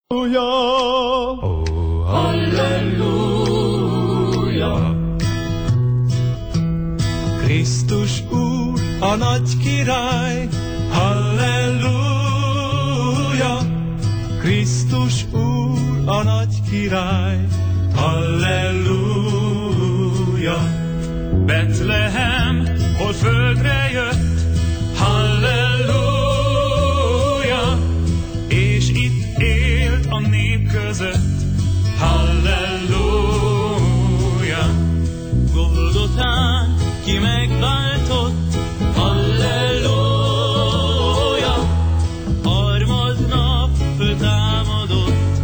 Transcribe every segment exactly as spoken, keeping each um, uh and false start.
Oh, halleluja! Krisztus Úr, a nagy király, halleluja! Krisztus Úr, a nagy király, halleluja! Betlehem, hol földre jött, halleluja! És itt élt a nép között, halleluja! Golgotán ki megváltott, halleluja! Harmadnap föltámadott,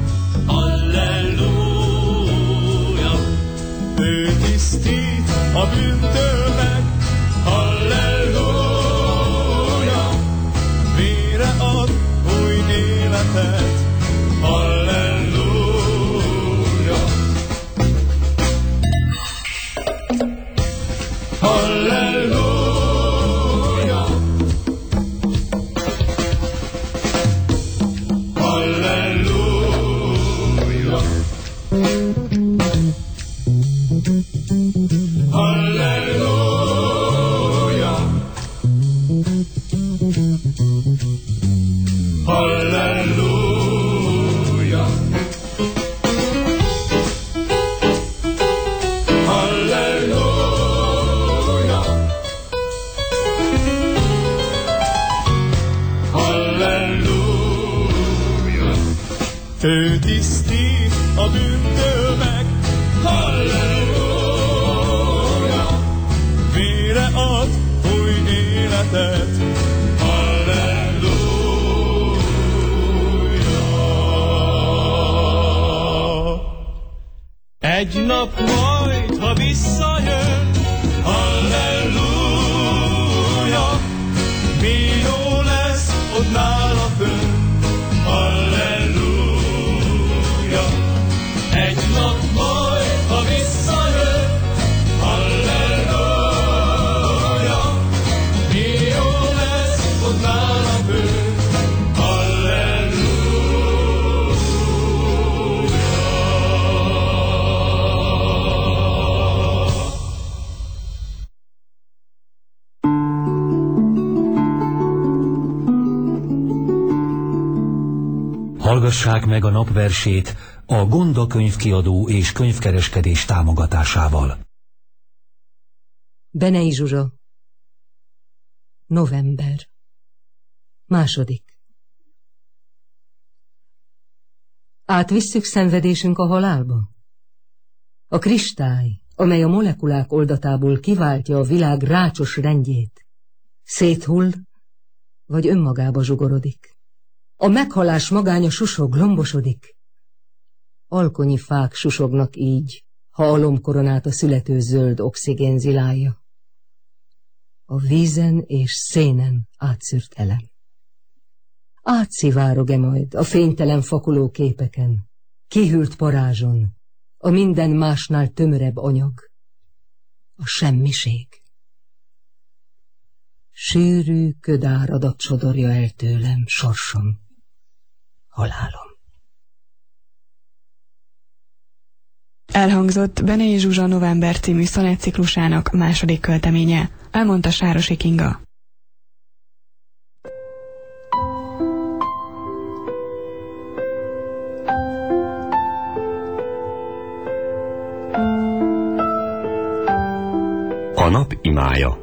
halleluja! Ő tisztít a bűntől meg, halleluja! Vére ad új életet, halleluja! Halleluja! Halleluja! Halleluja! Halleluja! Halleluja! Halleluja! Ő tisztít a bűntől meg, halleluja! Vére ad új életet, egy nap majd, ha visszajön, halleluja! Mi jó lesz ott nála fönn, halleluja! Egy nap majd, ha visszajön, halleluja! Mi jó lesz ott nála fönn, Hallgassák meg a napversét a Gonda könyvkiadó és könyvkereskedés támogatásával. Benei Zsuzsa. November. Második. Átvisszük szenvedésünk a halálba? A kristály, amely a molekulák oldatából kiváltja a világ rácsos rendjét, széthull, vagy önmagába zsugorodik. A meghalás magánya susog, lombosodik. Alkonyi fák susognak így, ha a lombkoronát a születő zöld oxigén zilálja. A vízen és szénen átszűrt elem. Átszivárog-e majd a fénytelen fakuló képeken, kihűlt parázson, a minden másnál tömörebb anyag, a semmiség. Sűrű ködáradat sodorja el tőlem sorsom, halálom. Elhangzott Benei Zsuzsa November című szonettciklusának második költeménye, elmondta Sárosi Kinga. A nap imája.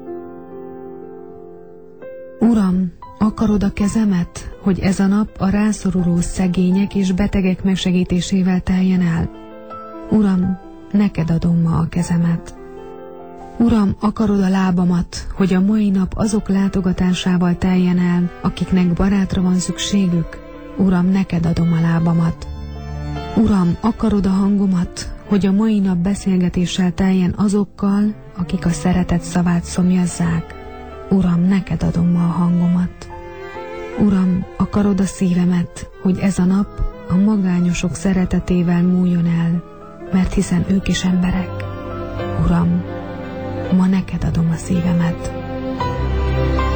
Uram, akarod a kezemet, hogy ez a nap a rászoruló szegények és betegek megsegítésével teljen el? Uram, neked adom ma a kezemet. Uram, akarod a lábamat, hogy a mai nap azok látogatásával teljen el, akiknek barátra van szükségük? Uram, neked adom a lábamat. Uram, akarod a hangomat, hogy a mai nap beszélgetéssel teljen azokkal, akik a szeretet szavát szomjazzák? Uram, neked adom ma a hangomat. Uram, akarod a szívemet, hogy ez a nap a magányosok szeretetével múljon el, mert hiszen ők is emberek. Uram, ma neked adom a szívemet.